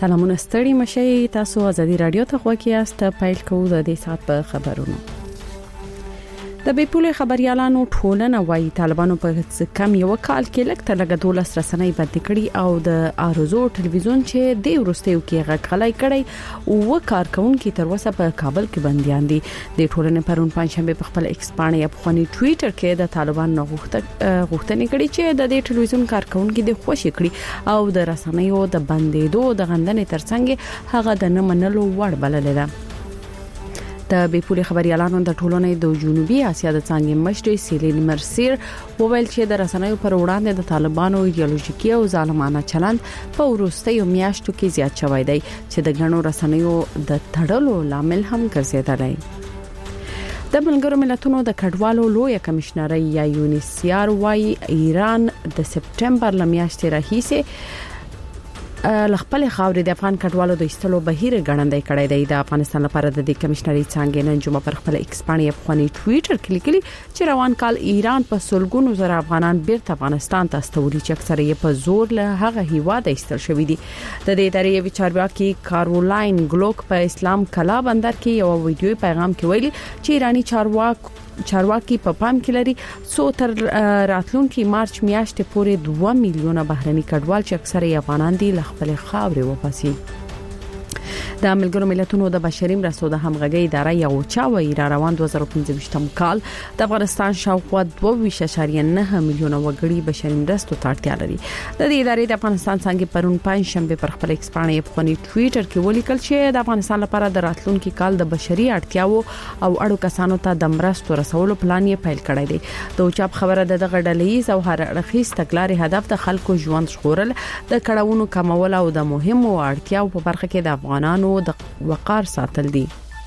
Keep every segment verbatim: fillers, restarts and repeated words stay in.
سلامونه ستړي مشي تاسو ازادي رادیو ته خو کې است پایل کوو د دې سات په خبرونو. د بیپولې خبريالانو ټولنه وايي طالبانو په کم یو کال کې لکه لګ دولس رسنۍ بند کړي او د ارزو ټلویزیون چې د ورستیو کې غږلای کړي او کارکونکو تر اوسه په کابل کې بنديان دي. د ټولنې پرون پنځشنبه په خپل ایکس باندې په خوني ټوئیټر کې د طالبان غوښتنه غوښتنه کړې چې د دې ټلویزیون کارکونکو د خوشی کړي او د رسنیو د بندیدو د غندنې ترڅنګ هغه د نه منلو وړ بلل ده. د بیپولې خبريالانو د ټولنې د جنوبي اسیا د څنګه مشر سیلین مرسیر وویل چې د رسنیو پر وړاندې د طالبانو ایدئولوژیکي او ظالمانه چلند په وروستیو میاشتو کې زیات شوی دی چې د غنو رسنیو د تړلو لامل هم ګرځیدلی. د ملګرو ملتونو د کډوالو لوی کمشنري یا یونیسیار وايي ایران د سپټمبر لمیاشتې راهیسه لخپل خاورې د افغان کډوالو د استلو بهیر غړندې کړې دی. د افغانستان لپاره د کمشنري څنګه نن جمعه پر خپل ایکس باندې په خوني ټوئیټر کې لیکلي چې روان کال ایران په سلګونو زره افغانان بیرته افغانستان ته استولي چې اکثره یې په زور له هغه هیواد ایستل شوې دي. د دې ادارې وچارواکي کارولاین ګلوک په اسلام کلا بندر کې یو ویډیو پیغام کې ویلي چې ایرانی چارواکي چارواکي په پام کې لري څو تر راتلونکي مارچ میاشتې پورې دوه میلیونه بهرني کډوال چې اکثره افغانان دي له خپل خاورې وپاسي. د ملګرو ملتونو د بشري مرستو د همغږي ادارې یو چا وی را روان دوه زره پنځه کال د افغانستان شاوخوا دوه ویشت اعشاریه نه میلیونه وګړي بشري مرستو ته اړتیا لري. د دې ادارې د افغانستان څنګه پرون پنځشنبه پر خپل ایکس باندې په خوني ټوئیټر کې ولیکل چې د افغانستان لپاره د راتلونکي کال د بشري اړتیاو او اړو کسانو ته د مرستو رسولو پلان یې پیل کړی دی. د اوچاب خبره د غډلېز او هر اړخیز تګلارې هدف د خلکو ژوند ژغورل د کډوالو کمول او د مهمو اړتیاو په برخه کې د افغانانو د وقار ساتل دي.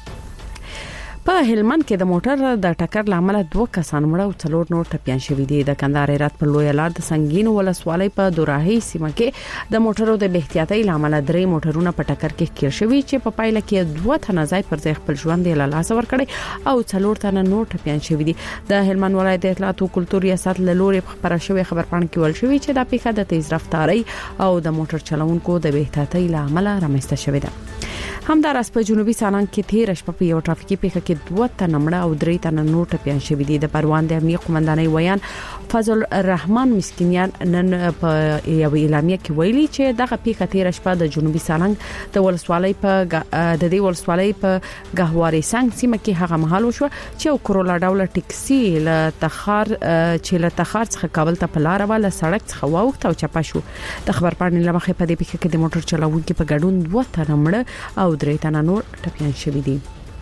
په هلمند کې د موټر د ټکر لامل دوه کسان مړ او څلور نور ټپيان شوي دي. د کندهار رات په لوی لار د سنگین ولسوالۍ په دوراهي سیمه کې د موټرو د بهتیاتي لامل درې موټرونه په ټکر کې کیر شوي چې په پایله کې دوه تنه ځای پر ځای خپل ژوند له لاسه ورکړي او څلور تنه نور ټپيان شوي دي. د هلمند ولایت د اطلاعات او کلتور ریاست له لوري خبره شوې خبرپاڼه کې ول شوې چې د پیښه د تیز رفتاري او د موټر چلونکو د بهتیاتي لامل رامنځته شوې ده. همدارس په جنوبي سالنګ کې تیر شپه په یو ټرافیکي پیښه کې دوه تنه مړه او درې تنه نور ټپيان شوي دي. د پروان د امنیت قومندانۍ ویان فضل الرحمن مسکینیان نن په یو اعلامیه کې ویلي چې دغه پیښه تیر شپه د جنوبي سالنګ د ولسوالۍ په د دې ولسوالۍ په غهواري څنګ سیمه کې هغه مهال وشو چې کرولا ډول ټیکسي له تخار چې له تخار څخه کابل ته په لار ولا سړک څخه واوښت او چپا شو. د خبرپاڼې لمخې په دې پیښه کې د موټر چلوونکو په ګډون دوه تنه مړه او درې تنه نور ټپيان شوي دي.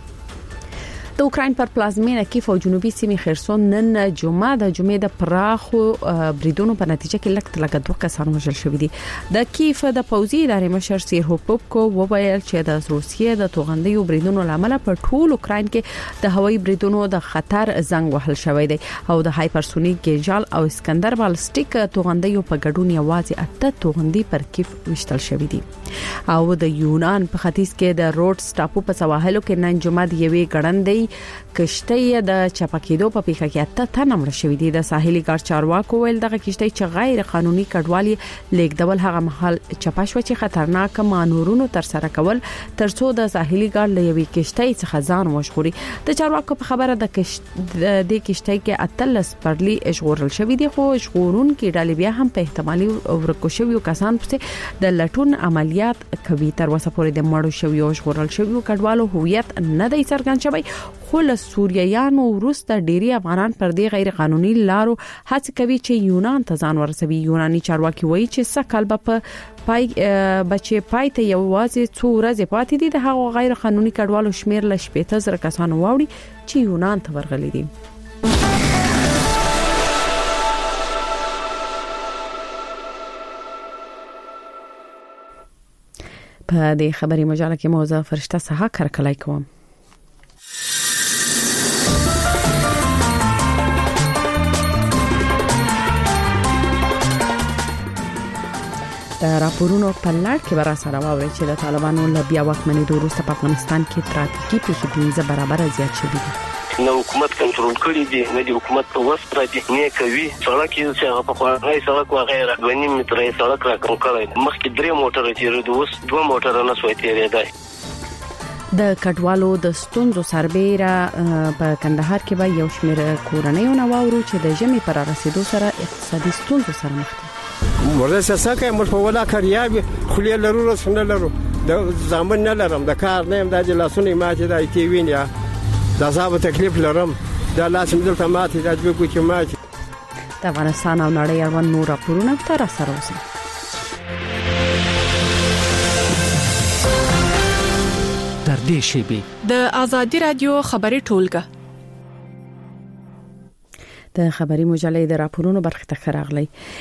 د اوکراین پر پلازمینه کیف او جنوبي سیمې خرسون نن جمعه د جمعې د پراخو بریدونو په نتیجه کې لکه لکه دوه کسان وژل شوي دي. د کیف د پوځي ادارې مشر سیرهوپوکو وویل چې د روسیې د توغندیو بریدونو لامل په ټول اوکراین کې د هوایي بریدونو د خطر زنګ وهل شوی دی او د هایپرسونیک ګیجال او اسکندر بالستیک توغندیو په ګډون یوازې اته توغندي پر کیف وشتل شوی دي. او د یونان په ختیځ کې د روډز ټاپو په سواحلو کې نن جمعه د یوې ګړندې کشتۍ د چپکیدو په پیښه کې اته تنه مړ شوي دي. د ساحلي ګارد چارواکو ویل دغه کشتۍ چې غیر قانوني کډوالي لیکدول هغه محل چپا شو چې خطرناک مانورونو تر سره کول ترڅو د ساحلي ګارد له یوې کشتۍ څخه ځان وژغوري. د چارواکو په خبره د کشت د کشتۍ کې اتلس پرلی ژغورل شوی دي خو ژغورون کې ډالې بیا هم په احتمالي ورکو شوی کسان پسې د لټون عملیات کوي. تر اوسه پورې د مړو شوی او ژغورل شوی کډوالو هویت نه دی څرګند شوی خو له سوریایانو وروسته ډيري افغانان پر دې غیر قانوني لارو هڅه کوي چې یونان ته ځان ورسوي. یوناني چارواکي وایي چې سکهال به پای بچي پای ته یوازې څو ورځې پاتې دي د هغو غیر قانوني کډوالو شمیر له شپږ زره کسانو واوړي چې یونان ته ورغلي دي. په دې خبري مجله کې موضوع فرشته سها کرکلای کوم. د راپورونو په لړ کې برا سره واوري چې د طالبانو له بیا واکمنۍ وروسته په افغانستان کې ترافیکي پیښې پنځه برابر زیات شوي دي. نو حکومت کنټرول کړی دی، نه د حکومت په وس را دي نه کوي. سړک یې چې هغه په خوانای سړک وغیرہ دوه نیم مترې سړک را کوم کړی، مخکې درې موټر تیرېدو، اوس دوه موټر نه سوي تیرېدای. د کډوالو د ستونزو سربېره په کندهار کې به یو شمېر کورنۍ نو واورو چې د ژمي پر رسیدو سره اقتصادي ستونزو سره مخ دي. ورسره سکه موږ په ولا کاریابي خلیل لرو رسنه لرو د ځامن نه لرم د کار نه د لاسونو ماته د تی وین یا د صاحب تکلیف لرم د لاس مدل ته ماته د دې کو چې ماته د افغانستان او نړۍ اړوند نور راپورونه تر سره اوسه. در دې شیبه د ازادي رادیو خبري ټولګه د خبري مجلې د راپورونو برخه ته راغلي.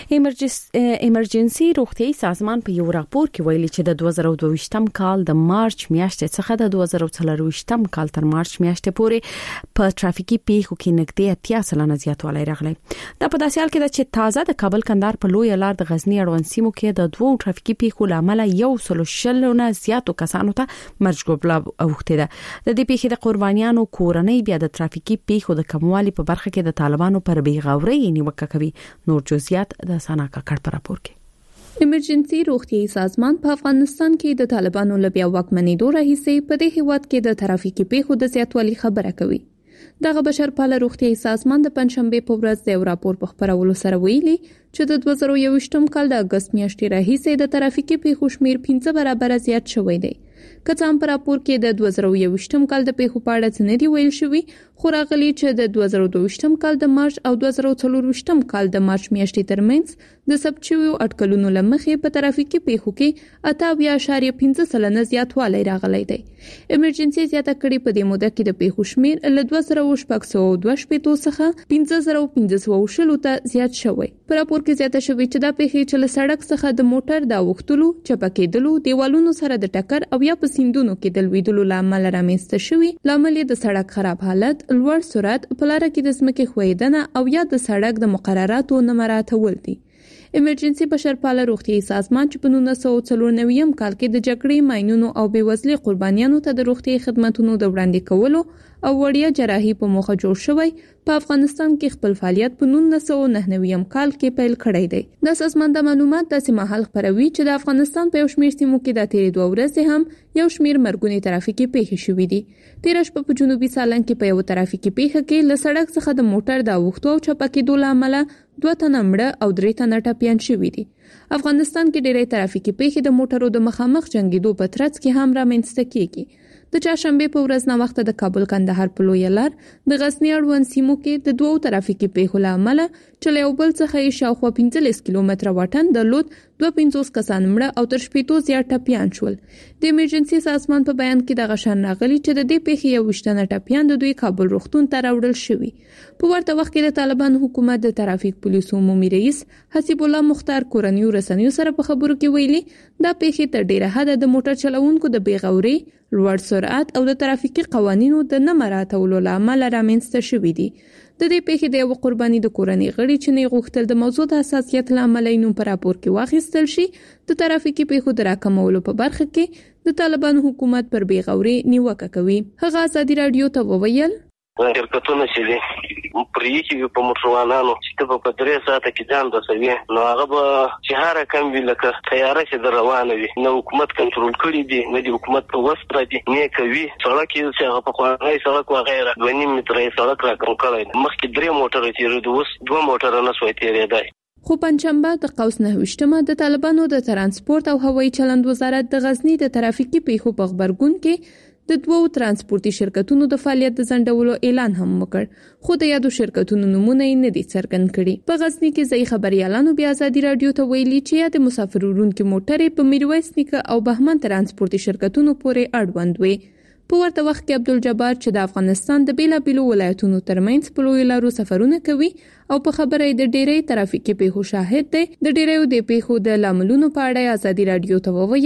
ایمرجنسي روغتيایي سازمان په یو راپور کې ویلي چې د دوه زره او دوه ویشتم کال د مارچ میاشتې څخه د دوه زره او څلور ویشتم کال تر مارچ میاشتې پورې په ترافیکي پیښو کې نږدې اتیا سلنه زیاتوالی راغلی. دا په داسې حال کې ده چې تازه د کابل کندهار په لوی لار د غزنی اړوند سیمو کې د دوه ترافیکي پیښو لامل یو سل شلونه زیاتو کسانو ته مرګ ګوبلا اوخته ده. د دې پیښې د قربانیانو کورنۍ بیا د ترافیکي پیښو د کموالي په برخه کې د طالبانو پر بیغوري نیوکه کوي. نور جزئیات د سنا کاکړ پر راپور کې. ایمرجنسي روغتيایي سازمان په افغانستان کې د طالبانو لبیا واکمنېدو راهیسې په دې هیواد کې د ترافیکي پیښو د زیاتوالي خبره کوي. دغه بشرپاله روغتيایي سازمان د پنځشنبه په ورځ د راپور په خبرولو سره ویلي چې د دوه زره یو ویشتم کال د اگست میاشتې راهیسې د ترافیکي پیښو شمیر پنځه برابر زیات شوی دی. که څام پر راپور کې د دوه زره یو ویشتم کال د پیښو په اړه څه نه دی ویل شوی، خو راغلی چې د دوه زره دوه ویشتم کال د مارچ او دوه زره څلور ویشتم کال د مارچ میاشتې ترمنځ د ثبت شویو اټکلونو لمخې په ترافیکي پیښو کې اته اعشاریه پنځه سلنه زیاتوالی راغلی دی. ایمرجنسي زیاته کړي په دې موده کې د پیښو شمیر له دوه زره شپږ سوه دوه شپېته څخه پنځه زره پنځه سوه شل ته زیات شوی. په راپور کې زیاته شوی چې دا پیښې چې له سړک څخه د موټر د اوښتلو، چپکېدلو، دیوالونو سره د ټکر او یا په سیندونو کې د لویدلو لامل رامنځته شوی. لامل د سړک خراب حالت، لوړ سرعت، په لار کې د ځمکې ښویدنه او یا د سړک د مقرراتو نه مراعاتول دي. ایمرجنسي بشرپاله روغتيایي سازمان چې په نولس سوه څلور نوي کال کې د جګړې، ماینونو او بېوزلۍ قربانیانو ته د روغتيایي خدماتو د وړاندې کولو او وړیا جراحي په موخه جوړ شوی، په افغانستان کې خپل فعالیت په نولس سوه نهه نوي کال کې پیل کړی دی. د سازمان د معلومات داسې مهال خبروي چې د افغانستان په یو شمېر سیمو کې د تیرې دوه ورځې هم یو شمېر مرګونې ترافیکي پیښې شوې دي. تېره شپه په جنوبي سالنګ کې په یو ترافیکي پیښه کې له سړک څخه د موټر د اوښتو او چپکېدو له امله دوه تنه مړه او درې تنه ټپیان شوي دي. افغانستان کې ډېرې ترافیکي پیښې د موټرو د مخامخ جنګېدو په ترڅ کې هم رامنځته کیږي. د چهارشنبه په ورځ نه وخت د کابل کندهار په لوی لار د غزنی اړوند سیمو کې د دوه ترافیکي پیښو له امله چې له یو بل څخه یې شاوخوا پنځلس کیلومتره واټن درلود، دوه پنځوس کسان مړه او تر شپېتو زیات ټپیان شول. د ایمرجنسي سازمان په بیان کې د غشن راغلي چې د دې پیښې یو ویشتنه ټپیان د دوی کابل روغتون ته راوړل شوي. په ورته وخت کې د طالبان حکومت د ترافیک پولیسو عمومي رئیس حسیب الله مختار کورنیو رسنیو سره په خبرو کې ویلي دا پیښې تر ډیره حده د موټر چلوونکو د بیغوري، لوړ سرعت او د ترافیکي قوانینو د نه مراعاتولو له امله رامنځته شوي دي. د دې پیښې د یو قرباني د کورنۍ غړي چې نه غوښتل د موضوع د حساسیت له امله نوم په راپور کې واخیستل شي، د ترافیکي پیښو د راکمولو په برخه کې د طالبان حکومت پر بیغوري نیوکه کوي. هغه ازادي رادیو ته وویل شرکتونه چې دي پرې کې په موټروانانو چې په درې ساعته کې ځان رسوي، نو هغه به چې هر کم وی لکه تیاره چې روانه وي، نو حکومت کنټرول کړی دی، نه د حکومت په وس را دي نه کوي. سړک یې چې هغه په خوانای سړک وغیرہ دوه نیم مترې سړک را کوم کړی، مخکې درې موټر تیرېدو، اوس دوه موټر نه سوي تیرېدای. خو پنځشنبه د قوس نه وشتمه د طالبانو د ترانسپورت او هوایي چلند وزارت د غزنی د ترافیکي پیښو په خبرګون کې د دوو ترانسپورتي شرکتونو د فعالیت د ځنډولو اعلان هم وکړ، خو د یادو شرکتونو نمونه یې نه دي څرګند کړي. په غزنی کې ځای خبريالانو بیا ازادي رادیو ته ویلي چې یا د مسافر وړونکو موټرې په میرویس نیکه او بهمن ترانسپورتي شرکتونو پورې اړوند وي. په ورته وخت کې عبدالجبار چې د افغانستان د بیلابیلو ولایتونو ترمنځ په لوی لارو سفرونه کوي او په خبره د ډېرې ترافیکي پیښو شاهد دی، د ډېرې د پیښو د لاملونو په اړه ازادي رادیو ته وویل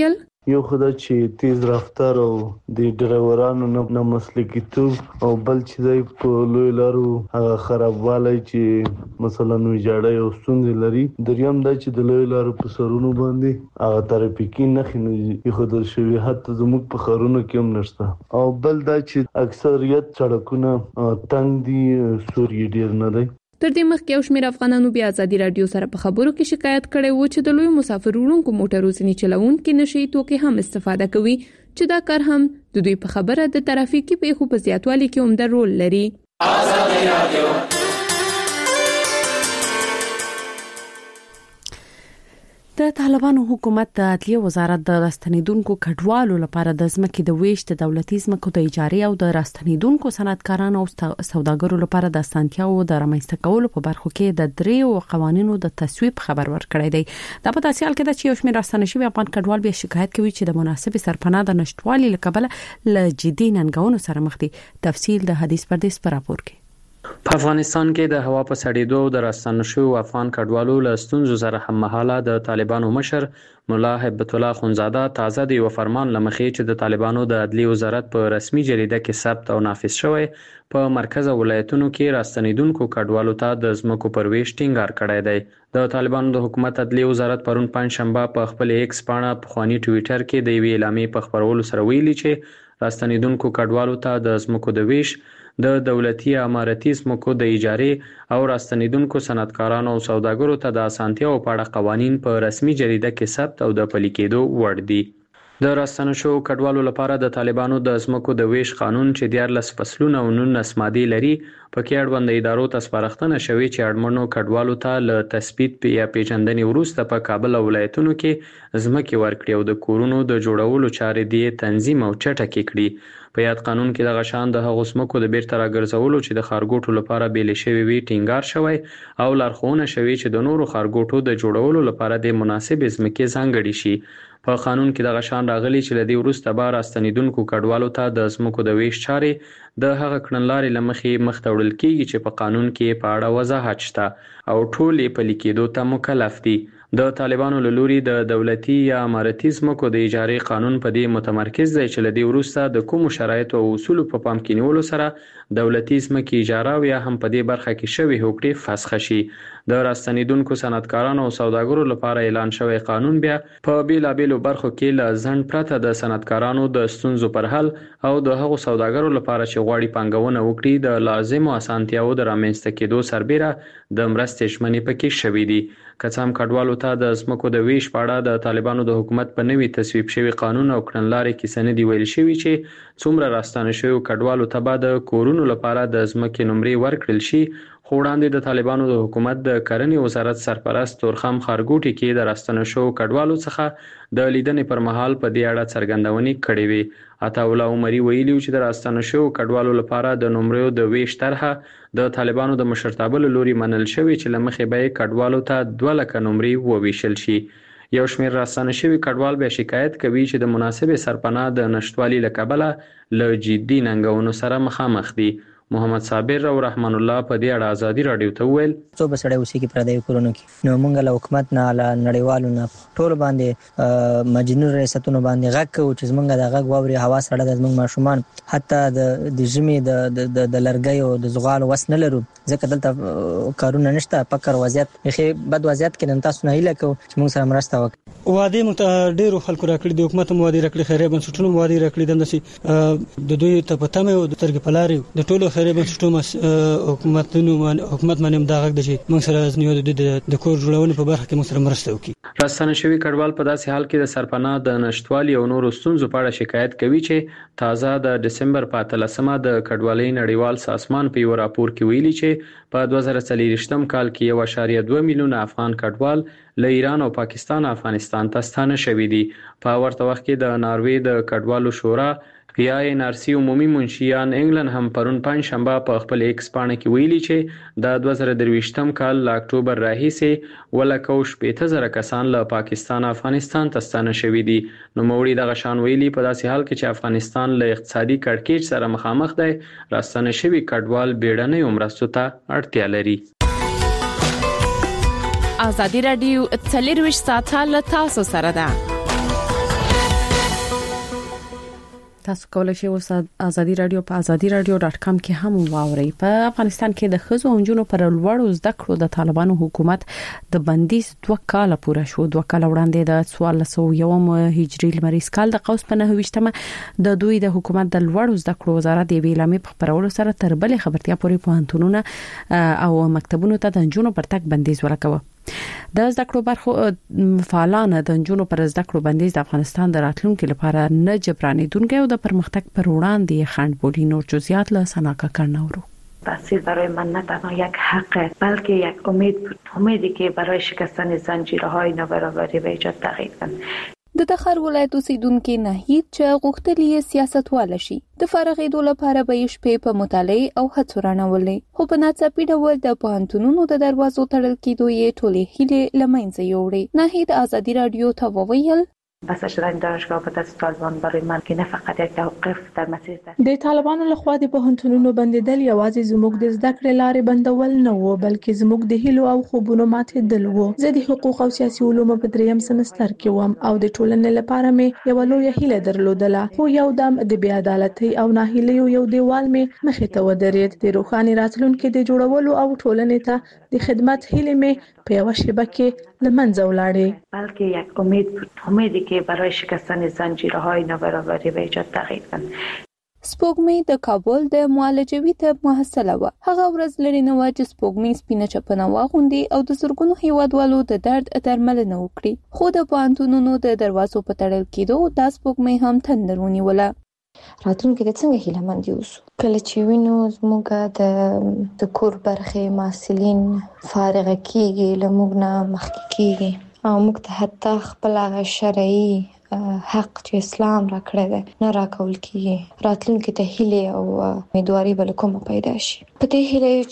یو خدای چې تیز رفتار او د ډرایورانو نه مسلکیتوب او بل چې دی په لوی لارو هغه خرابوالی چې مثلا ویجاړی او ستونزې لري. دریم دا چې د لوی لارو په سرونو باندې هغه ترافیکي نښې نه ایښودل شوي، حتی زموږ په ښارونو کې هم نشته. او بل دا چې اکثریت سړکونه تنګ دي، سور یې ډېر نه دی. تر دې مخکې یو شمېر افغانانو بیا ازادي رادیو سره په خبرو کې شکایت کړی و چې د لوی مسافر وړونکو موټرو ځینې چلوونکي نشي توکي هم استفاده کوي، چې دا کار هم د دوی په خبره د ترافیکي پیښو په زیاتوالي کې عمده رول لري. ازادي رادیو د طالبانو حکومت د عدلیه وزارت د راستنیدونکو کډوالو لپاره د ځمکې د ویش د دولتي ځمکو د اجارې او د راستنیدونکو صنعتکارانو او سوداګرو لپاره د اسانتیاو د رامنځته کولو په برخو کې د دریو قوانینو د تصویب خبر ورکړی دی. دا په تاسیال کې د چې یو شمېر راستنه شوي افغان کډوال بیا شکایت کوي چې د مناسب سرپناه د نشټوالي له کبله له جدي ننګونو سره مخ دي. تفصیل د حدیث پردیس پر راپور کې. په افغانستان کې د هوا په سړېدو او د راستنه شویو افغان کډوالو له ستونزو سره هم مهاله د طالبانو مشر ملا هیبت الله خونزاده تازه د یو فرمان لمخې چې د طالبانو د عدلیه وزارت په رسمي جریده کې ثبت او نافذ شوی په مرکز ولایتونو کې راستنیدونکو کډوالو ته د ځمکو پر ویش ټینګار کړی دی. د طالبانو د حکومت عدلیه وزارت پرون پنځشنبه په خپل ایکس پاڼه پخوانی ټویټر کې د یوې اعلامیې په خپرولو سره ویلي چې راستنیدونکو کډوالو ته د ځمکو د ویش د دولتي امارتي ځمکو د اجارې او راستنیدونکو صنعتکارانو او سوداګرو ته د اسانتیاو په اړه قوانین په رسمي جریده کې ثبت او د پلي کېدو وړ دي. د راستنه شویو کډوالو لپاره د طالبانو د ځمکو د ویش قانون چې دیارلس فصلونه او نولس مادې لري پکې اړوند ادارو ته سپارښتنه شوې چې اړمنو کډوالو ته له تثبیت یا پیژندنې وروسته په کابل او ولایتونو کې ځمکې ورکړي او د کورونو د جوړولو چارې دې تنظیم او چټکې کړي. په یاد قانون کې د غشان د هغو ځمکو د بیرته راګرځولو چې د ښارګوټو لپاره بیلې شوي وي ټینګار شوی او لارښوونه شوې چې د نورو ښارګوټو د جوړولو لپاره د مناسبې ځمکې ځانګړې شي. په قانون کې د غشان راغلي چې له دې وروسته به راستنیدونکو کډوالو ته د ځمکو د ویش چارې د هغه کړنلارې له مخې مخ ته وړل کېږي چې په قانون کې په اړه وضاحت شته او ټول یې پلي کېدو ته مکلف دي. د طالبانو له لوري د دولتي یا امارتي ځمکو د اجارې قانون په دې متمرکز دی چې له دې وروسته د کومو شرایطو او اصولو په پام کې نیولو سره دولتي ځمکې اجاره او یا هم په دې برخه کې شوي هوکړې فسخ شي. د راستنیدونکو صنعتکارانو او سوداګرو لپاره اعلان شوی قانون بیا په بیلابیلو برخو کې له ځنډ پرته د صنعتکارانو د ستونزو پر حل او د هغو سوداګرو لپاره چې غواړي پانګونه وکړي د لازمو اسانتیاوو د رامنځته کېدو سربیره د مرستې ژمنې پکې شوي دي. که څه هم کډوالو ته د ځمکو د ویش په اړه د طالبانو د حکومت په نوي تصویب شوي قانون او کړنلارې کې څه نه دي ویل شوي چې څومره راستنه شویو کډوالو ته به د کورونو لپاره د ځمکې نمرې ورکړل شي. خو وړاندې د طالبانو د حکومت د کرنې وزارت سرپرست تورخم خارګوټي کې د راستنه شویو کډوالو څخه د لیدنې پر مهال په دې اړه څرګندونې کړې وې. عطاالله عمري ویلي چې د راستنه شویو کډوالو لپاره د نمرو د ویش طرحه د طالبانو د مشرتابه له لوري منل شوې چې له مخې به کډوالو ته دوه لکه نمرې وویشل شي. یو شمېر راستنه شوي کډوال بیا شکایت کوي چې د مناسبې سرپناه د نشټوالي له کبله له جدي ننګونو سره مخامخ دي. محمد صابر او رحمان الله په دې اړه ازادي رادیو ته وویل څو بسړی اوسې کې پردی کورونو کې نو مونږ له حکومت نه له نړیوالو نه ټول باندې مجنون ریاستونو باندې غږ کوو چې زمونږ د غږ واوري هوا سړه د زمونږ ماشومان حتی د د ژمي د د لرګیو د زغال وس نه لرو ځکه دلته کارونه نشته. فقر وضعیت یې بد وضعیت کې نن تاسو نه هیله کوو چې موږ سره مرسته وکړي. وادي مت ډیرو خلکو راکړي د حکومت مو وادي راکړي خیري بنسټونو مو وادي راکړي دندسي د دوی ته پته مې د ترګ پلاري د ټولو خیري بنسټونو حکومتونو حکومت باندې دا غږ د شي موږ سره ځنیو د کور جوړونې په برخه کې موږ سره مرسته وکړي. راستنه شوی کډوال په داسې حال کې د سرپناه د نشټوالي او نورو ستونزو په اړه شکایت کوي چې تازه د دسمبر په اتلسمه د کډوالۍ نړیوال سازمان په یو راپور کې ویلي چې په دوه زره څلوېښتم کال کې یو اعشاریه دوه میلیونه افغان کډوال له ایران او پاکستان افغانستان ته ستانه شوي دي. په ورته وخت کې د ناروې د کډوالو شورا یا ان آر سی عمومي منشیان انګلند هم پرون پنځشنبه په خپل ایکس پاڼه کې ویلي چې د دوه زره درویشتم کال له اکتوبر راهیسې ولکه شپېته زره کسان له پاکستان افغانستان ته ستانه شوي دي. نو موري دغه شان ویلي په داسې حال کې چې افغانستان له اقتصادي کړکېچ سره مخامخ دی راستنه شوي کډوال بیړنۍ مرستو ته اړتیا لري. ازادي رادیو څلور ویشت ساعته له تاسو سره ده. تاسو کولای شئ اوس ازادي رادیو په ازادي رادیو ډاټ کام کې هم واورئ. په افغانستان کې د ښځو او نجونو پر لوړو زده کړو د طالبانو حکومت د بندیز دوه کاله پوره شو. دوه کاله وړاندې د څوارلس سوه یو هجري لمریز کال د قوس په نهه ویشتمه د دوی د حکومت د لوړو زده کړو وزارت د اعلامیې په خبرولو سره تر بلې خبرتیا پورې پوهنتونونه او مکتبونو ته د نجونو پر تګ بندیز ولګاوه. د زده کړو برخو فعالان د نجونو پر زده کړو بندیز د افغانستان د راتلونکو لپاره نه جبرانیدونکي او د پرمختګ پر وړاندې خنډ بولي. نور جزئیات له سناکا کرناورو. تحصیل برای من نه تنها یک حق بلکه یک امید بود، امیدی که برای شکستن زنجیرهای نابرابری و ایجاد تغییر کنند. د تخار ولایت اوسیدونکو ناهید چې غوښتلې سیاستوال شي د فارغېدو لپاره به یې شپې په مطالعه او هڅو رانولې، خو په ناڅاپي ډول د پوهنتونونو د دروازو تړل کېدو یې ټولې هیلې له منځه یوړې. ناهید ازادي رادیو ته وویل بسته شدن دانشگاه به دست طالبان برای من که نه فقط یک توقف در مسیر ده. د طالبانو لخوا د پوهنتونونو بندیدل یوازې زموږ د زده کړې لارې بندول نه وو، بلکې زموږ د هیلو او خوبونو ماتېدل وو. زه د حقوق او سیاسي علومو په دریم سمستر کې وم او د ټولنې لپاره مې یو لوی هیله درلودله، خو یو دم د بې عدالتۍ او ناهیلیو یو دیوال مې مخې ته ودرېد. د روښانه راتلونکي د جوړولو او ټولنې ته د خدمت هیله مې په یو شیبه کې لمنځه ولاړې. بلکې یک امید بود، امیدی که برای شکستن زنجیرهای نابرابری و ایجاد تغییر کنند. سپوږمۍ د کابل د معالجوي طب محصله وه. هغه ورځ لري نه و چې سپوږمۍ سپینه چپنه واغوندي او د زرګونو هیوادوالو د درد درملنه وکړي، خو د پوهنتونونو د دروازو په تړل کېدو دا سپوږمۍ هم تندر ونیوله. راتلونکي د څنګه هیله مند اوسو کله چې وینو زموږ د د کور برخې محصلین فارغ کیږي، له موږ نه مخکې کیږي او موږ ته حتی خپل هغه شرعي حق چې اسلام را کړی دی نه راکول کیږي. راتلونکي ته هیله او امیدواري به له کومه پیدا شي. په دې هیله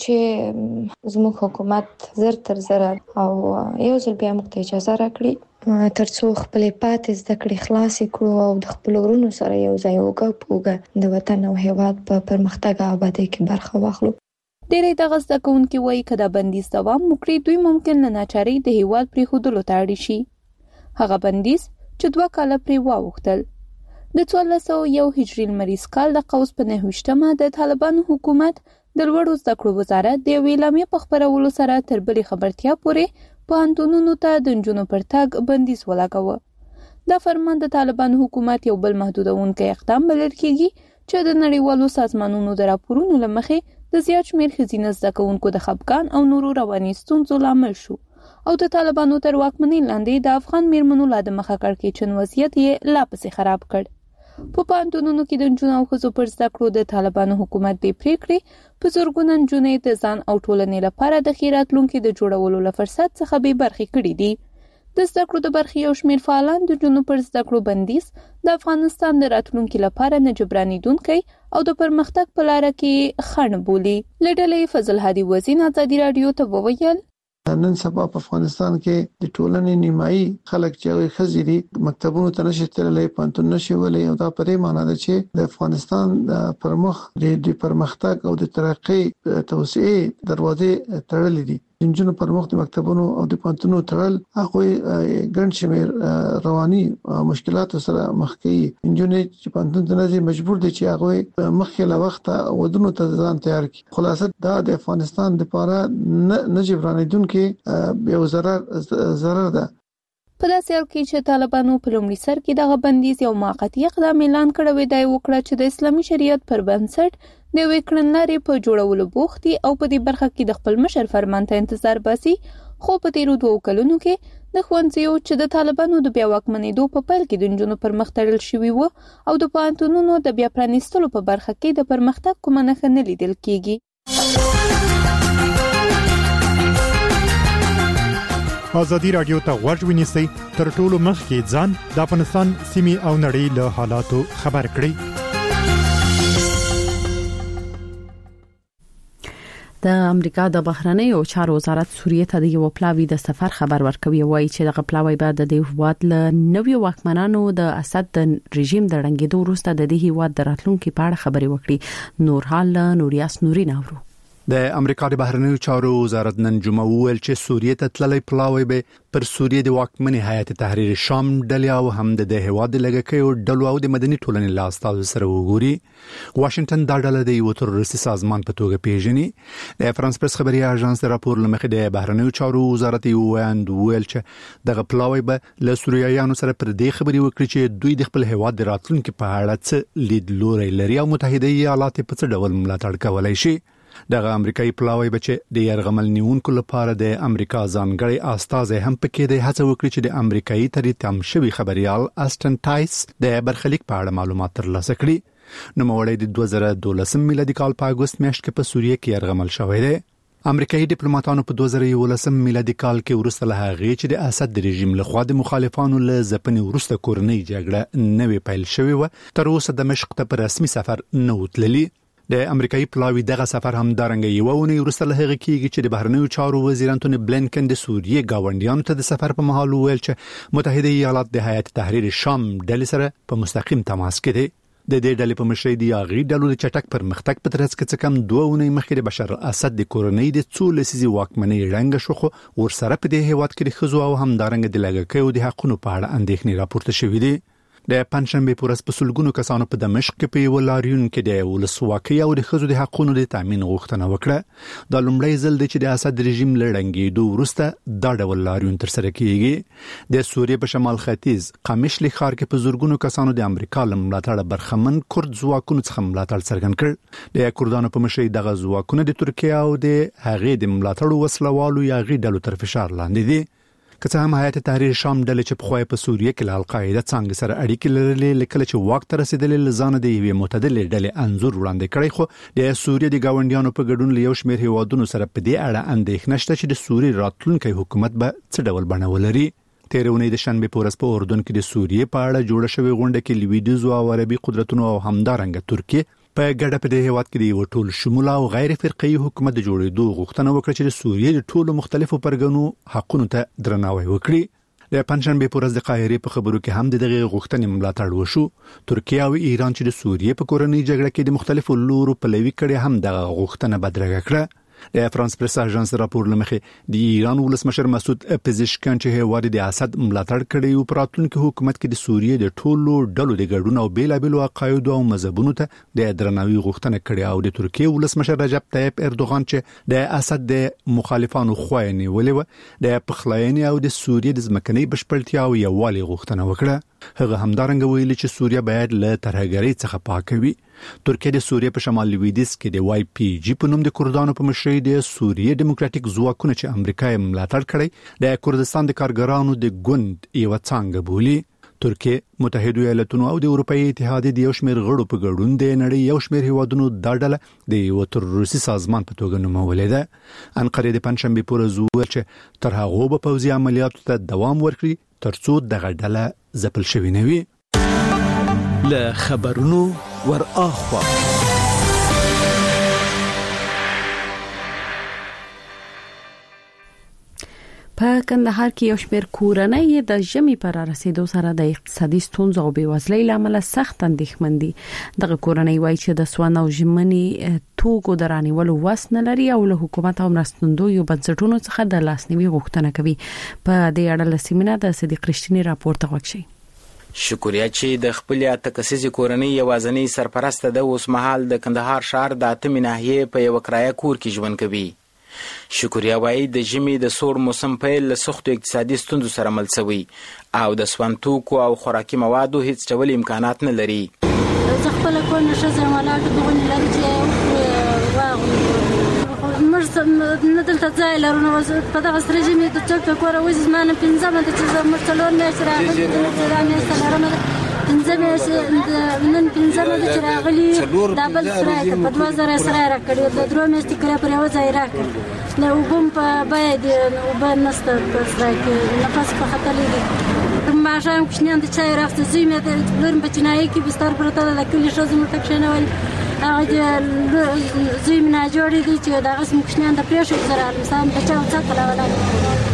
چې زموږ حکومت زر تر زر او یو ځل بیا موږ ته اجازه راکړي ترڅو خپلې پاتې زده کړې خلاصې کړو او د خپلو وروڼو سره یو ځای اوږه په اوږه د وطن او هیواد په پرمختګ او ابادۍ کې برخه واخلو. ډېری دغه زده کوونکي وایي که دا بندیز دوام وکړي دوی ممکن له ناچارۍ د هیواد پرېښودلو ته اړ شي. هغه بندیز چې دوه کاله پرې واوښتل د څوارلس سوه یو هجري لمریز کال د قوس په نهه ویشتمه د طالبانو حکومت د لوړو زده کړو وزارت د یوې اعلامیې په خپرولو سره تر بلې خبرتیا پورې پوهنتونونو ته د نجونو پر تګ بندیز ولګاوه. دا فرمان د طالبانو حکومت یو بل محدودونکی اقدام بلل کېږي چې د نړیوالو سازمانونو د راپورونو له مخې د زیات شمېر ښځینه زده کوونکو د خپګان او نورو رواني ستونزو لامل شو او د طالبانو تر واکمنۍ لاندې د افغان میرمنو لا د مخه کړکېچن وضعیت یې لا پسې خراب کړ. په پوهنتونونو کې د نجونو او ښځو پر زده کړو د طالبانو حکومت بې پرېکړې په زرګونه نجونې د ځان او ټولنې لپاره د ښې راتلونکي د جوړولو له فرصت څخه بې برخې کړي دي. د زده کړو د برخې یو شمېر فعالان د نجونو پر زده کړو بندیز د افغانستان د راتلونکي لپاره نه جبرانیدونکی او د پرمختګ په لاره کې خنډ بولي. له ډلې فضل هادي وزین ازادي رادیو ته وویل نن سبا په افغانستان کې د ټولنې نیمایي خلک چې خزي دي مکتبونو ته نشي تللی، پوهنتون نشي ولی، او دا پرې معنی ده چې د افغانستان پر مخ د پرمختګ او د ترقۍ توسعې دروازې تړلې دي. انجونو پر مخ د مکتبونو او د پوهنتونونو تړل هغه ګڼ شمېر رواني مشکلات سره مخ کوي. انجونې چې پوهنتون ته نه مجبور دي چې هغه مخکې له وخته ودونو ته ځان تیار کړي. خلاصه دا د افغانستان لپاره نه جبرانیدونکي یو ضرر ضرر ده. په داسې حال کې چې طالبانو په لومړي سر کې دغه بندیز یو موقتي اقدام اعلان کړی دی وکړه چې د اسلامي شریعت پر بنسټ د یوې کړنلارې په جوړولو بوخت دي او په دې برخه کې د خپل مشر فرمان ته انتظار باسي، خو په تیرو دوو کلونو کې د ښوونځیو چې د طالبانو د بیا واکمنېدو په پیل کې د نجونو پر مخ تړل شوي وو او د پوهنتونونو د بیا پرانیستلو په برخه کې د پرمختګ کومه نښه نه لیدل کېږي. ازادي رادیو ته غوږ ونیسئ، تر ټولو مخکې ځان د افغانستان سیمې او نړۍ له حالاتو خبر کړئ. د امریکا د بهرنۍ او چارو وزارت سوریې ته د یو پلاوی د سفر خبر ورکوي، وایي چې دغه پلاوی به د دې هیواد له نویو واکمنانو د اسد د رژیم د ړنګېدو وروسته د دې هیواد د راتلونکو په اړه خبرې وکړي. نور حال نوریاس نوري ناورو. د امریکا د بهرنیو چارو وزارت نن جمعه وویل چې سوریې ته تللی پلاوی به پر سوریې د واکمنې هیئت تحریر شام ډلې او هم د هیواد د لګکیو ډلو او د مدني ټولنې له استازو سره وګوري. واشنگټن دا ډله د یو تروریستي سازمان په توګه پیژني. د فرانس پرس خبري اژانس د راپور لمخې د بهرنیو چارو وزارت یو ویاند ویل چې دغه پلاوی به له سوریایانو سره پر دې خبري وکړي چې دوی د خپل هیواد د راتلونکو په اړه څه لیدلوري لري او متحده ایالات په څه ډول ملاتړ کولای شي. دغه امریکایي پلاوی بچ د يرغمل نیونکو لپاره د امریکا ځانګړي استازي هم پکې د هڅه وکړي چې د امریکایي تری تم شوی خبريال استن تایس د برخلیک په اړه معلومات ترلاسه کړي. نو موړی د دوه زره دولسم میلادي کال په اگست میاشت کې په سوریه کې يرغمل شوی دی. امریکایي ډیپلوماټانو په دوه زره یولسم میلادي کال کې ورسته له هغې چې د اسد رژیم لخوا د مخالفانو له ځپنې ورسته کورنۍ جګړه نوې پیل شوې و تر اوسه دمشق ته په رسمي سفر نه وتللی. د امریکایي پلاوی دغه سفر هم دارنګ یو ونی ورسته له هغه کېږي چې د بهرنیو چارو وزیر انټونی بلینکن د سوریې گاونډیانو ته د سفر په مهال ویل چې متحده ایالات د هیئت تحریر شام ډلې سره په مستقیم تماس کې دي. د دې ډلې په مشرۍ دی اغي ډلو د چټک پرمختګ په ترڅ کې کم دوه ونی مخکې د بشار اسد د کورنۍ د څو لسیزي واکمنۍ رنګ شوخو ورسره په دې هیواد کې د خزو او هم دارنګ د لګکیو د حقونو په اړه اندېښنې راپورته شوې دي. د پنځشنبه پورس په سلګونو کسانو په دمشق کې په یو لاریون کې د ولسواکۍ او د خزو د حقونو د تامین غوښتنه وکړه. د لومړی ځل د چې د اسد رژیم لړنګېدو وروسته دا ډول لاریون تر سره کیږي. د سوریې په شمال ختیځ قمشلی ښار کې په زورګونو کسانو د امریکا لملاتړ برخمن کورد ځواکونو څخه ملاتړ څرګند کړ. د کردانو په مشرۍ دغه ځواکونه د ترکیه او د هغې د ملاتړ وسلوالو یا غي ډلو تر فشار لاندې دي. که څه هم هیئت تحریر شام ډلې چې په خوای په سوریه کې له القاعده څنګه سره اړیکې لرلې لکه چې وخت رسیدلې لزانه د یوې معتدلې ډلې انزور وړاندې کړی خو د سوریې د گاونډیانو په ګډون له یو شمېر هیوادونو سره په دې اړه اندېښنه شته چې د سوریې راتلونکي حکومت به څه ډول بڼه ولري. تیرونی د شنبه پورس په اردن کې د سوریې په اړه جوړه شوې غونډه کې لویدیز او عربي قدرتونو او همدارنګه ترکیه په ګډه په دې هیواد کې د یو ټول شموله او غیر فرقي حکومت د جوړېدو غوښتنه وکړه چې د سوریې د ټولو مختلفو پرګنو حقونو ته درناوی وکړي. د پنځشنبه پورس د قاهره په خبرو کې هم دغه غوښتنې ملاتړ وشو. ترکیه او ایران چې د سوریې په کورنۍ جګړه کې د مختلفو لورو په لوي کړي هم دغه غوښتنه بدرګه کړه. د فرانس پرس اژانس راپور لمخې د ایران ولسمشر مسعود پزشکیان چې هیواد د اسد ملاتړ کړي او پراتونکو حکومت کې د سوریې د ټولو ډلو د ګډون او بیلابل عقاید او مذهبونو ته د درناوي غوښتنه کړي او د ترکیه ولسمشر رجب طیب اردوغان چې د اسد د مخالفانو خوینې ولې د پخلاینې او د سوریې د ځمکنۍ بشپړتیا او یووالي غوښتنه وکړه. هغه همدارنګه ویلي چې سوریه باید له ترهګرۍ څخه پاکه وي. ترکیه د سوریې په شمال لویدیځ کې د واي پی جی په نوم د کردانو په مشرۍ د سوریې ډیموکراټیک ځواکونه چې امریکا یې ملاتړ کړي د کردستان د کارګرانو د ګوند یو څنګه بولی. ترکیه متحده ایالاتونو او د اروپאי اتحاد د یو شمېر غړو په ګډون د نړۍ یو شمېر هیوادونو د ډله د یو تروریستي سازمان په توګه نومولې ده. انقره د پنځشنبه پورز وویل چې تر هغه به پوځي عملیاتو ته دوام ورکړي ترڅو دغه ډله ځپل شوې نه وي. له خبرونو ور اخوا په کندهار کې یو شمېر کورنۍ د ژمي پر رسیدو سره د اقتصادي ستونزو او بېوزلۍ لامل سخت اندېښمن دي. دغه کورنۍ وایي چې د سون او ژمنې توکو درانیولو وس نه لري او له حکومت او مرستندویو بنسټونو څخه د لاسنیوي غوښتنه کوي. په دې اړه له سیمینار د صدیق رښتینی راپور ته وکړي. شکریا چې د خپل تکسیزي کورنۍ یوازنی سرپرسته د اوس مهال د کندهار شهر د اتمې ناحیې په یو کرایه کور کې ژوند کوي. شکریا وایي د ژمي د سوړ موسم پیل له سختو اقتصادي ستونزو سره مل شوی او د سون توکو او خوراکي موادو هیڅ ډول امکانات نه لري. زه خپل کور نشه زما لاټ دغه لري چې واغ مرسته نه دلته ځای لرو نو په دغه سره ژمي د چک کور وځي زما نه پنځه مته چې زه مرتلون نه سره راغلي د سره لرم پنځه مې نن پنځه مته چې راغلي دا بل سره په دوه زره سره راکړي د درو مېستې کړه پر یو ځای راکړي نو وبم په باید نو په نسته په سره کې نفس په خطر لري ما شام کښنان د چای رافته زوی مې د لرم په چنای کې بستر پرته د کلی شوز مې تکښنول هغه زوی مې نه جوړې دي چې دا قسم کښنان د پرېښو سره مثلا په چا وڅ کلا ولا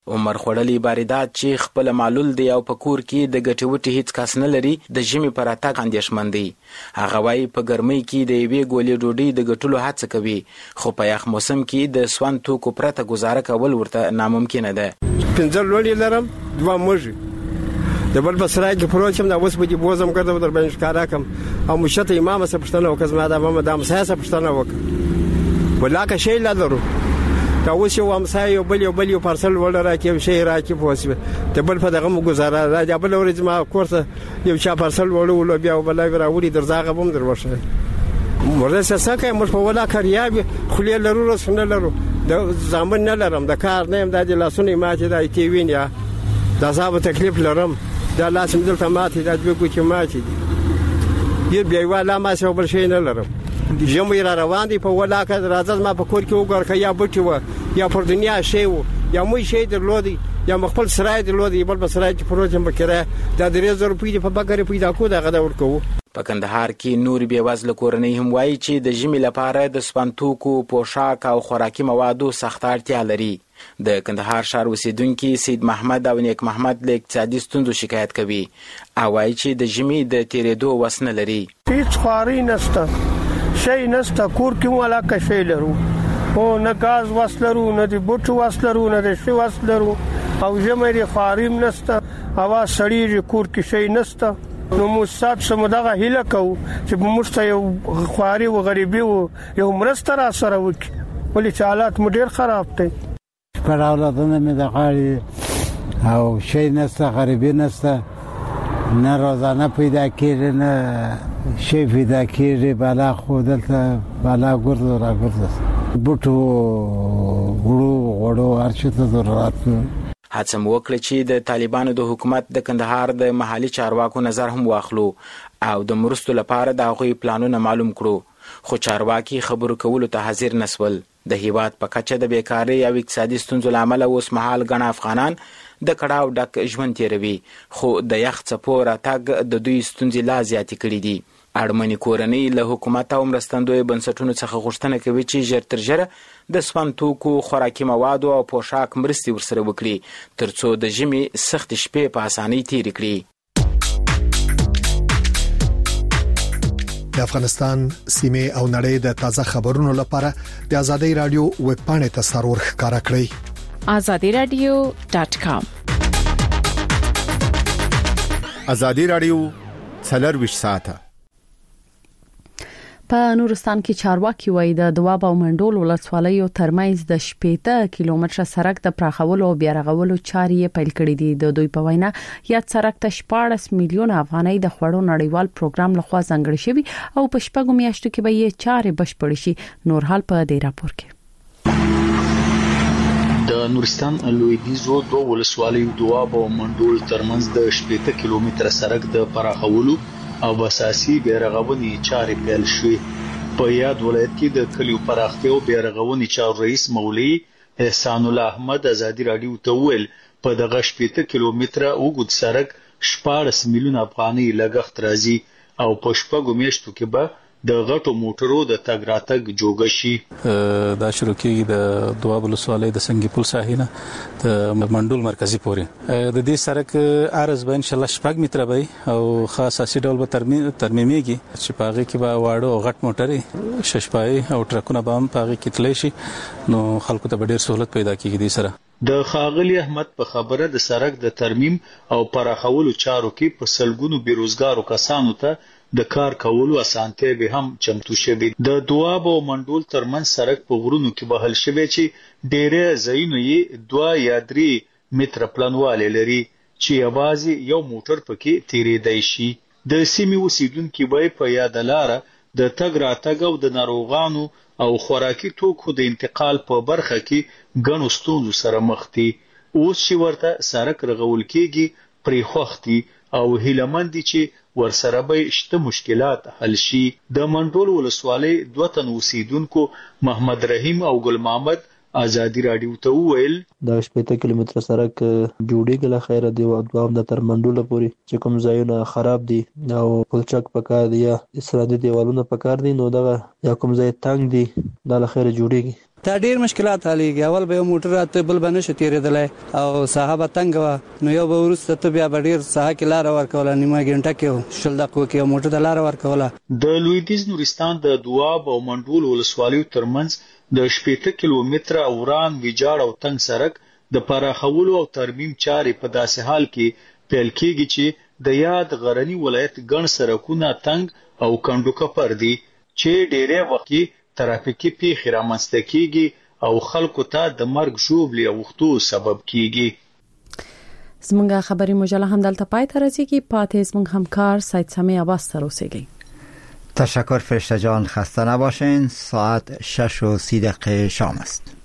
عمر خړلې باریدات چې خپل معلول دی او په کور کې د ګټې وټې هیڅ کس نه لري د ژمي پر اتاق اندېښمن دی. هغه وایي په ګرمۍ کې د یوې ګولې ډوډۍ د ګټلو هڅه کوي، خو په یخ موسم کې د سون توکو پرته گزاره کول ورته ناممکنه ده. پنځه لوڼې لرم، دوه موږي د بل بسرای کې پروت یم، دا اوس به دې بوزم کړم در باندې ښکارا کم او مشته امام سره پښتنه وکړه، زما د امام د امسا سره پښتنه وکړه ولاکه شی لا درو دا اوس یو امسا یو بل یو بل یو پارسل ولا راکې شی راکې پوسبه د بل په دغه گزاره را د بل ورځ ما کورته یو چا پارسل وړو بیا بل راوړي درځاغه بم دروشه مرسته سکه مر په ولا کاریاب خلیل لرو رسنه لرو د زامن نه لرم د کار نه ام د لاسونه ماته د تی وین یا دا صاحب تکلیف لرم دا لازم دلته ماته د جوګو چې ماته دي بیا ولا ما څه بل شي نه لرم. جمعي را روان دي په ولا کې راځم ما په کور کې وګور یا بوټي و یا پر دنیا شی و یا مې شی درلودي یا مخبل سرای درلودي بل بسرای چې پروژه مکره دا درې زره روپۍ په بګره پیدا کو دا غدا ورکو. په کندهار کې نور بېوزله کورنۍ هم وایي چې د ژمي لپاره د سپنتوکو، پوشاک او خوراکي موادو سخت اړتیا لري. د کندهار ښار اوسیدونکي سید محمد او نیک محمد له اقتصادي ستونزو شکایت کوي او وایي چې د ژمي د تیرېدو وس نه لري. هیڅ خواري نشته، شی نشته، کور کې مولا کا شی لرو او نه غاز وسلرو نه د بوټو وسلرو نه د شی وسلرو او ژمي د خواریم نشته، هوا سړی کور کې شی نشته. نو موږ سم دغه هیله کوو چې موږ ته یو خواري او غریبي او یو مرسته را سره وکړي، ولې چې حالات مو ډېر خراب دي. پر اولادونه مې د غاړې او شی نشته، غریبي نشته، نه روزانه پیدا کېږي نه شی پیدا کېږي. بالا خو دلته بالا ګرځو را ګرځو بوټو غړو غړو هر څه ته ضرورت. هڅه مو وکړه چې د طالبانو د حکومت د کندهار د محلي چارواکو نظر هم واخلو او د مرستو لپاره د هغوی پلانونه معلوم کړو، خو چارواکي خبرو کولو ته حاضر نسول. د هیواد په کچه د بیکارۍ او اقتصادي ستونزو له امله اوس مهال ګڼ افغانان د کړاو ډک ژوند تیروي، خو د یخ څپو راتګ د دوی ستونزې لا زیاتې کړي دي. اړمنې کورنۍ له حکومت او مرستندویه بنسټونو څخه غوښتنه کوي چې ژر تر ژره د سپن توکو، خوراکي موادو او پوشاک مرستې ورسره وکړي ترڅو د ژمي سختې شپې په اسانۍ تېرې کړي. د افغانستان، سیمې او نړۍ د تازه خبرونو لپاره د ازادي رادیو ویب پاڼې ته سرور ښکارا کړئ azadi radio dot com. ازادي رادیو څلور ساعته. په نورستان کې چارواکي وایي د دواب او منډول ولسوالیو ترمنځ د شپږ کیلومتره سړک د پراخولو او بیا رغولو چارې پیل کړې دي. د دوی په وینا یا سړک ته شپږ میلیون افغانۍ د خوړو نړیوال پروګرام لخوا ځانګړی شوی او په شپږو میاشتو کې به یې چارې بشپړې شي. نور حال په دې راپور کې. د نورستان لویدیزو دوه ولسوالیو دواب او منډول ترمنځ د شپږ کیلومتره سړک د پراخولو او اساسي بیرغونی چارې پیل شوې. په یاد ولایت کې د کلیو پراختیا او بیرغونی چارو رئیس مولوی احسان الله احمد ازادي رادیو ته ویل په دغه شپږ کیلومتره اوږد سړک شپږ میلیون افغانۍ لګښت راځي او په شپږو میاشتو کې به د غټو موټرو د تګ راتګ جوګه شي. دا شروع کېږي د دواب ولسوالۍ د سنگي پل ساحې نه د منډول مرکزي پورې. د دې سړک عرض به ان شاء الله شپږ متره وي او خاص اساسي ډول به ترمیمېږي چې په هغه کې به واړه او غټ موټرې ششپای او ټرکونه به هم په هغه کې تللی شي، نو خلکو ته به ډېر سہولت پیدا کېږي. دې سره د خاغلی احمد په خبره د سړک د ترمیم او پراخولو چارو کې په سلګونو بیروزګارو کسانو ته د کار کولو اسانتیا به هم چمتو شوی. د دواب او منډول ترمنځ سړک په غرونو کې بهل شوی چې ډېرې ځایونه یې دوه یا درې متره پلنواله لري چې یوازې یو موټر پکې تیریدای شي. د سیمې اوسیدونکو به په یاد لاره د تګ راتګ او د ناروغانو او خوراکي توکو د انتقال په برخه کې ګڼو ستونزو سره مخ دي. اوس چې ورته سړک رغول کېږي پرې خوښ دي او هیلهمند دي چې ورسره به شته مشکلات حل شي. د منډول ولسوالۍ دوه تن اوسیدونکو محمد رحیم او ګل محمد ازادي رادیو ته وویل د شپږ کیلومتره سړک جوړیږي له خیره دی او دوام د تر منډول پورې چې کوم ځایونه خراب دي او پلچک پکار دی یا اسرادي دیوالونه پکار دي، نو دغه یا کوم ځای تنګ دي دا له خیره جوړیږي. دا ډیر مشکلات حلېږي. اول به یو موټر راته بل باندې شو تیرېدلای او صاحب تنگ و نو یو به ورسته ته بیا ډیر ساحه کې لار ورکول نیمه غنټه کې شل دقیقو کې موټر د لار ورکول. د لویدیز نورستان د دواب او منډول ولسوالیو ترمنځ د شپږ کیلومتره اوران ویجاړ او تنگ سړک د پراخولو او ترمیم چارې په داسې حال کې پیل کېږي چې د یاد غرنی ولایت ګڼ سړکونه تنگ او کندوکه پر دي چې ډېری وخت ترافیکي پیښې رامنځته کیږي او خلکو ته د مرګ ژوبلې اوختو سبب کیږي. زمونږه خبري مجله هم دلته پای ته رسیدي. پاتې زمونږ همکار سید سمی عباس سره اوسئ. تشکر فرشته جان، خسته نباشین. ساعت شش و سی دقیقه شام است.